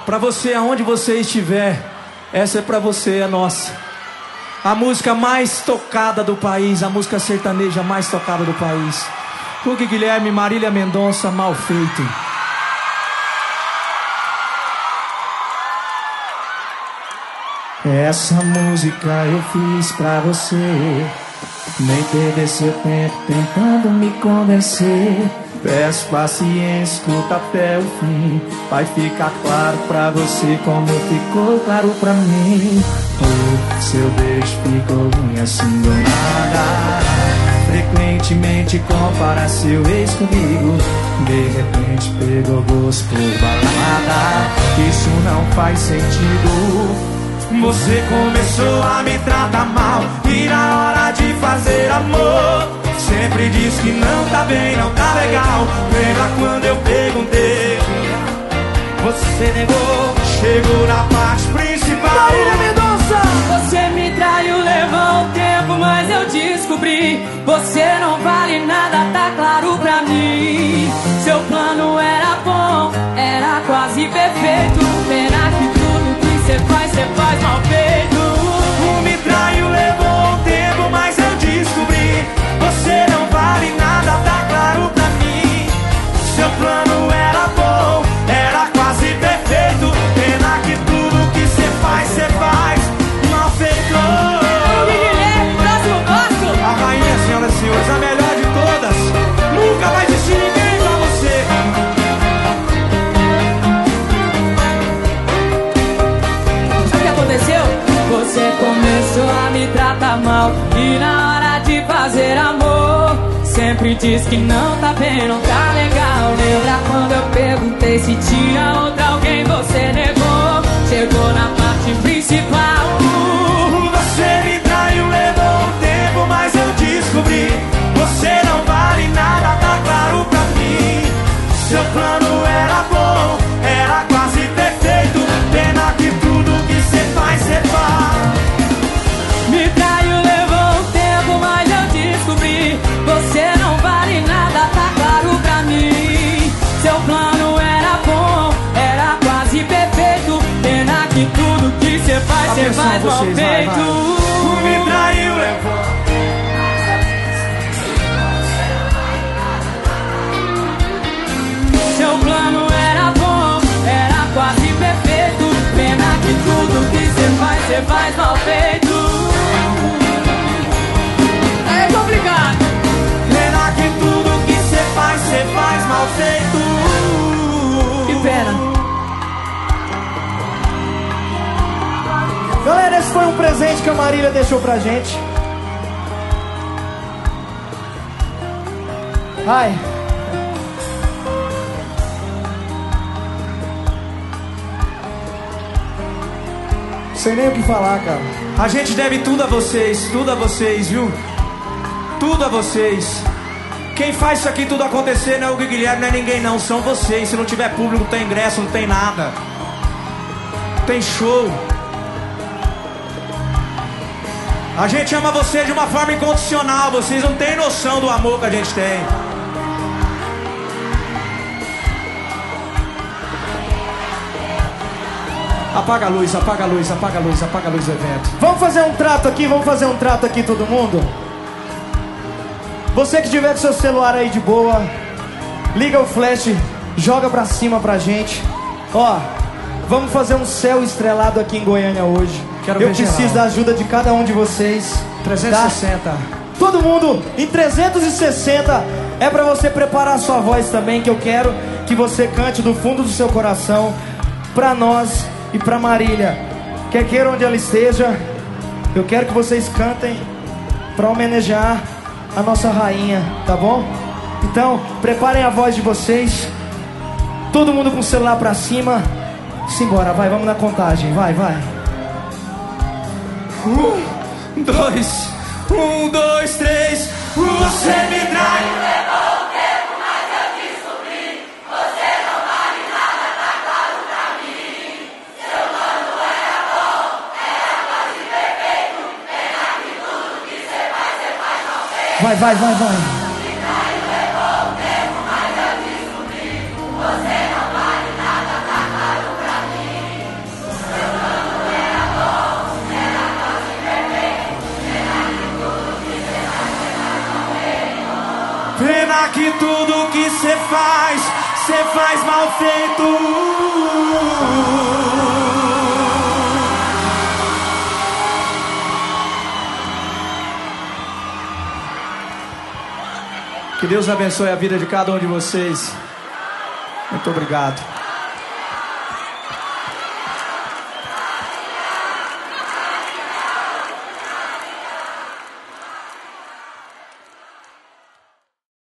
Pra você, aonde você estiver, essa é pra você, é nossa. A música mais tocada do país, a música sertaneja mais tocada do país. Hugo Guilherme, Marília Mendonça, Mal Feito. Essa música eu fiz pra você. Nem perder seu tempo tentando me convencer. Peço paciência, escuta até o fim. Vai ficar claro pra você como ficou claro pra mim. Oh, seu beijo ficou ruim assim do nada. Frequentemente compara seu ex comigo. De repente pegou gosto por balada. Isso não faz sentido. Você começou a me tratar mal e na hora de fazer amor sempre diz que não tá bem, não tá legal. Lembra quando eu perguntei? Você negou, chegou na parte principal. Marília Mendonça! Você me traiu, levou um tempo, mas eu descobri. Você não vale nada, tá claro pra mim. Seu plano era bom, era quase perfeito. Pena que tudo que você faz mal feito. Me traiu, levou um tempo, mas eu descobri. Você não vale nada, tá claro pra mim. Seu plano era bom, era quase perfeito. Pena que tudo que você faz mal feito. Guilherme, próximo passo. A rainha, senhoras e senhores, a melhor de todas. Nunca vai existir ninguém pra você. Sabe o que aconteceu? Você começou a me tratar mal e na hora de fazer amor sempre diz que não tá bem, não tá legal. Lembra quando eu perguntei se tinha outra alguém? Você negou, chegou na parte principal. Você me traiu, levou um tempo, mas eu descobri. Você não vale nada, tá claro pra mim. Seu plano era bom, era quase perfeito. Pena que tudo que cê faz, cê faz. Me traiu, levou um tempo, mas eu descobri. Você não vale nada, tá claro pra mim. Seu plano era bom, era quase perfeito. Pena que tudo que cê faz mal feito. Me traiu, levou. Seu plano era bom, era quase perfeito. Pena que tudo que cê faz mal feito. É complicado. Pena que tudo que cê faz mal feito. Que pena. Galera, esse foi um presente que a Marília deixou pra gente. Ai. Sei nem o que falar, cara. A gente deve tudo a vocês, viu? Tudo a vocês. Quem faz isso aqui tudo acontecer não é o Hugo Guilherme, não é ninguém não, são vocês. Se não tiver público, não tem ingresso, não tem nada. Tem show. A gente ama vocês de uma forma incondicional. Vocês não têm noção do amor que a gente tem. Apaga a luz, apaga a luz, apaga a luz, apaga a luz do evento. Vamos fazer um trato aqui todo mundo? Você que tiver com seu celular aí de boa, liga o flash, joga pra cima pra gente. Ó, vamos fazer um céu estrelado aqui em Goiânia hoje. Quero Eu ver preciso geral. da ajuda de cada um de vocês. 360. Tá? Todo mundo em 360. É pra você preparar a sua voz também, que eu quero que você cante do fundo do seu coração pra nós e pra Marília. Quer queira onde ela esteja, eu quero que vocês cantem pra homenagear a nossa rainha, tá bom? Então, preparem a voz de vocês. Todo mundo com o celular pra cima. Simbora, vai, vamos na contagem. Vai. 1, 2, 1, 2, 3. Você me traiu. Levou um tempo, mas eu descobri. Você não vale nada, tá claro pra mim. Seu plano era bom, era quase perfeito. Pena que tudo que cê faz mal feito. Vai. Me traiu, levou um tempo, mas eu descobri. Você não vale nada, tá claro pra mim. Pena que tudo que cê faz mal feito. Que Deus abençoe a vida de cada um de vocês. Muito obrigado.